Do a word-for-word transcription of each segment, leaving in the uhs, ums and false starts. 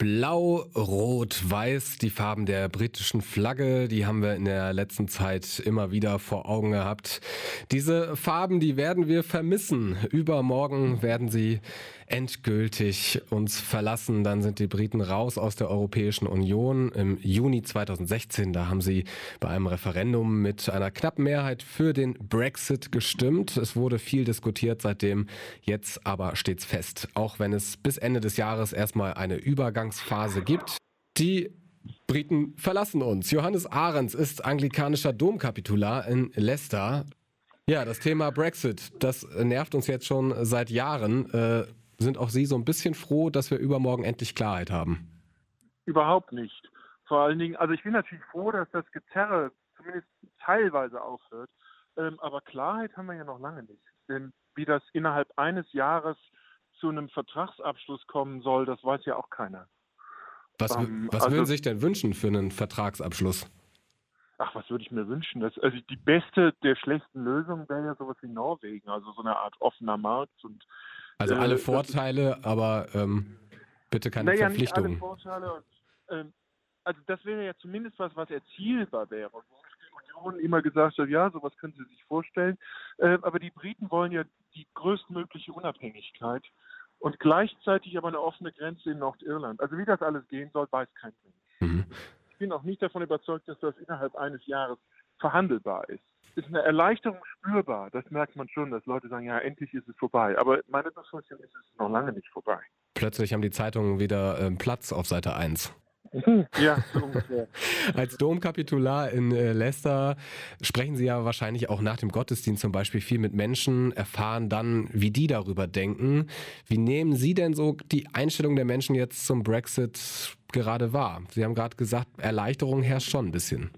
Blau, Rot, Weiß, die Farben der britischen Flagge, die haben wir in der letzten Zeit immer wieder vor Augen gehabt. Diese Farben, die werden wir vermissen. Übermorgen werden sie endgültig uns verlassen. Dann sind die Briten raus aus der Europäischen Union. Im Juni zweitausendsechzehn, da haben sie bei einem Referendum mit einer knappen Mehrheit für den Brexit gestimmt. Es wurde viel diskutiert seitdem, jetzt aber steht's fest. Auch wenn es bis Ende des Jahres erstmal eine Übergangsphase gibt. Die Briten verlassen uns. Johannes Ahrens ist anglikanischer Domkapitular in Leicester. Ja, das Thema Brexit, das nervt uns jetzt schon seit Jahren. Äh, sind auch Sie so ein bisschen froh, dass wir übermorgen endlich Klarheit haben? Überhaupt nicht. Vor allen Dingen, also ich bin natürlich froh, dass das Gezerre zumindest teilweise aufhört. Ähm, aber Klarheit haben wir ja noch lange nicht. Denn wie das innerhalb eines Jahres zu einem Vertragsabschluss kommen soll, das weiß ja auch keiner. Was, Ähm, was also, würden Sie sich denn wünschen für einen Vertragsabschluss? Ach, was würde ich mir wünschen? Das, also die beste der schlechten Lösungen wäre ja sowas wie Norwegen, also so eine Art offener Markt. Und Also äh, alle das Vorteile, aber ähm, bitte keine Naja, nicht alle Verpflichtungen. Vorteile. Und, ähm, also das wäre ja zumindest was, was erzielbar wäre. Und wo die Union immer gesagt hat, ja, sowas können Sie sich vorstellen. Ähm, aber die Briten wollen ja die größtmögliche Unabhängigkeit und gleichzeitig aber eine offene Grenze in Nordirland. Also wie das alles gehen soll, weiß kein Mensch. Mhm. Ich bin auch nicht davon überzeugt, dass das innerhalb eines Jahres verhandelbar ist. Ist eine Erleichterung spürbar. Das merkt man schon, dass Leute sagen, ja, endlich ist es vorbei. Aber meine Befürchtung ist, es ist noch lange nicht vorbei. Plötzlich haben die Zeitungen wieder ähm, Platz auf Seite eins. Ja, so ungefähr. Als Domkapitular in äh, Leicester sprechen Sie ja wahrscheinlich auch nach dem Gottesdienst zum Beispiel viel mit Menschen, erfahren dann, wie die darüber denken. Wie nehmen Sie denn so die Einstellung der Menschen jetzt zum Brexit gerade wahr? Sie haben gerade gesagt, Erleichterung herrscht schon ein bisschen.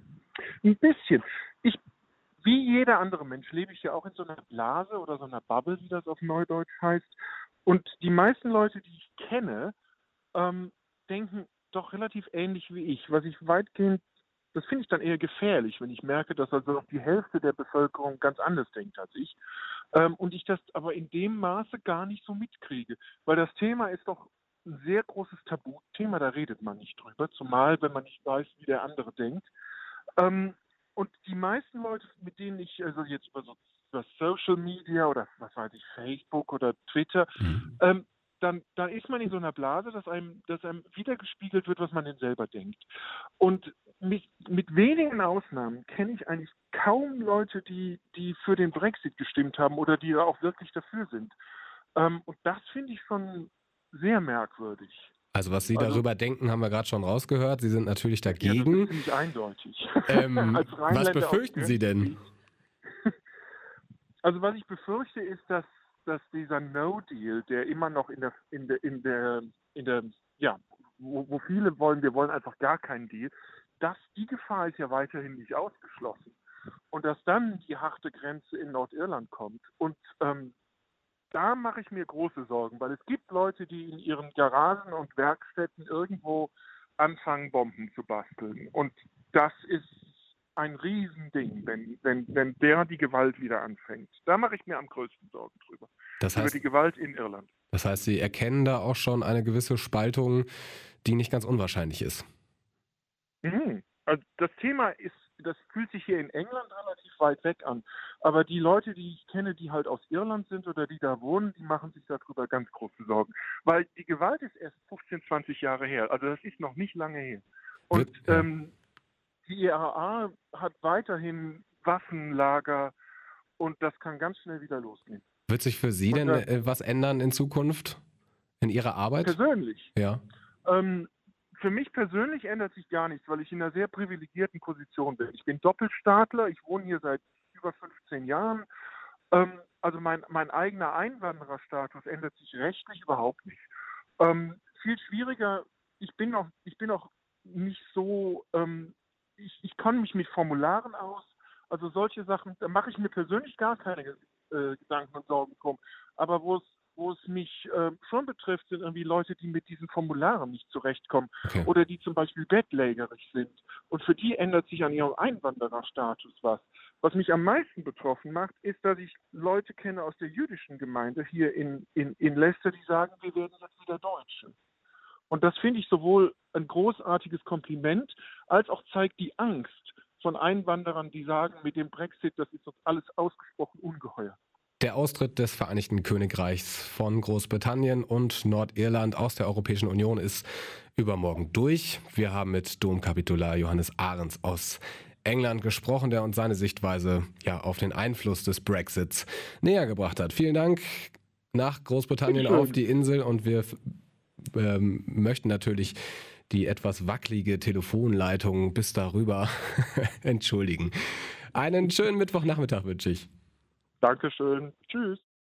Ein bisschen. Ich, wie jeder andere Mensch, lebe ich ja auch in so einer Blase oder so einer Bubble, wie das auf Neudeutsch heißt. Und die meisten Leute, die ich kenne, ähm, denken doch relativ ähnlich wie ich. Was ich weitgehend, das finde ich dann eher gefährlich, wenn ich merke, dass also noch die Hälfte der Bevölkerung ganz anders denkt als ich. Ähm, und ich das aber in dem Maße gar nicht so mitkriege. Weil das Thema ist doch ein sehr großes Tabuthema, da redet man nicht drüber, zumal wenn man nicht weiß, wie der andere denkt. Ähm, und die meisten Leute, mit denen ich also jetzt über, so, über Social Media oder was weiß ich, Facebook oder Twitter, Mhm. ähm, dann, dann ist man in so einer Blase, dass einem, dass einem wiedergespiegelt wird, was man denn selber denkt. Und mit, mit wenigen Ausnahmen kenne ich eigentlich kaum Leute, die, die für den Brexit gestimmt haben oder die auch wirklich dafür sind. Ähm, und das finde ich schon sehr merkwürdig. Also was Sie Also, darüber denken, haben wir gerade schon rausgehört. Sie sind natürlich ja, das ist dagegen. ziemlich eindeutig. Ähm, Als was Rheinländer aus dem befürchten Sie denn? Grenzgebiet. Also was ich befürchte, ist, dass, dass dieser No-Deal, der immer noch in der, in der, in der, in der, ja, wo, wo viele wollen, wir wollen einfach gar keinen Deal, dass die Gefahr ist ja weiterhin nicht ausgeschlossen. Und dass dann die harte Grenze in Nordirland kommt. Und ähm, da mache ich mir große Sorgen, weil es gibt Leute, die in ihren Garagen und Werkstätten irgendwo anfangen, Bomben zu basteln. Und das ist ein Riesending, wenn, wenn, wenn der die Gewalt wieder anfängt. Da mache ich mir am größten Sorgen drüber. Das Über die heißt, Gewalt in Irland. das heißt, Sie erkennen da auch schon eine gewisse Spaltung, die nicht ganz unwahrscheinlich ist. Mhm. Also das Thema ist, das fühlt sich hier in England relativ weit weg an. Aber die Leute, die ich kenne, die halt aus Irland sind oder die da wohnen, die machen sich darüber ganz große Sorgen. Weil die Gewalt ist erst fünfzehn, zwanzig Jahre her. Also das ist noch nicht lange her. Und Wird, ja. ähm, die I A A hat weiterhin Waffenlager und das kann ganz schnell wieder losgehen. Wird sich für Sie Und denn äh, äh, was ändern in Zukunft? In Ihrer Arbeit? persönlich, Ja. ähm, für mich persönlich ändert sich gar nichts, weil ich in einer sehr privilegierten Position bin. Ich bin Doppelstaatler, ich wohne hier seit über fünfzehn Jahren. Ähm, also mein, mein eigener Einwandererstatus ändert sich rechtlich überhaupt nicht. Ähm, viel schwieriger, ich bin auch, ich bin auch nicht so, ähm, ich, ich kann mich mit Formularen aus, also solche Sachen, da mache ich mir persönlich gar keine äh, Gedanken und Sorgen drum. Aber wo es wo es mich äh, schon betrifft, sind irgendwie Leute, die mit diesen Formularen nicht zurechtkommen Okay. oder die zum Beispiel bettlägerig sind. Und für die ändert sich an ihrem Einwandererstatus was. Was mich am meisten betroffen macht, ist, dass ich Leute kenne aus der jüdischen Gemeinde hier in, in, in Leicester, die sagen, wir werden jetzt wieder Deutsche. Und das finde ich sowohl ein großartiges Kompliment, als auch zeigt die Angst von Einwanderern, die sagen, mit dem Brexit, das ist uns alles ausgesprochen ungeheuer. Der Austritt des Vereinigten Königreichs von Großbritannien und Nordirland aus der Europäischen Union ist übermorgen durch. Wir haben mit Domkapitular Johannes Ahrens aus England gesprochen, der uns seine Sichtweise ja auf den Einfluss des Brexits näher gebracht hat. Vielen Dank nach Großbritannien auf die Insel und wir ähm, möchten natürlich die etwas wackelige Telefonleitung bis darüber entschuldigen. Einen schönen Mittwochnachmittag wünsche ich. Dankeschön. Tschüss.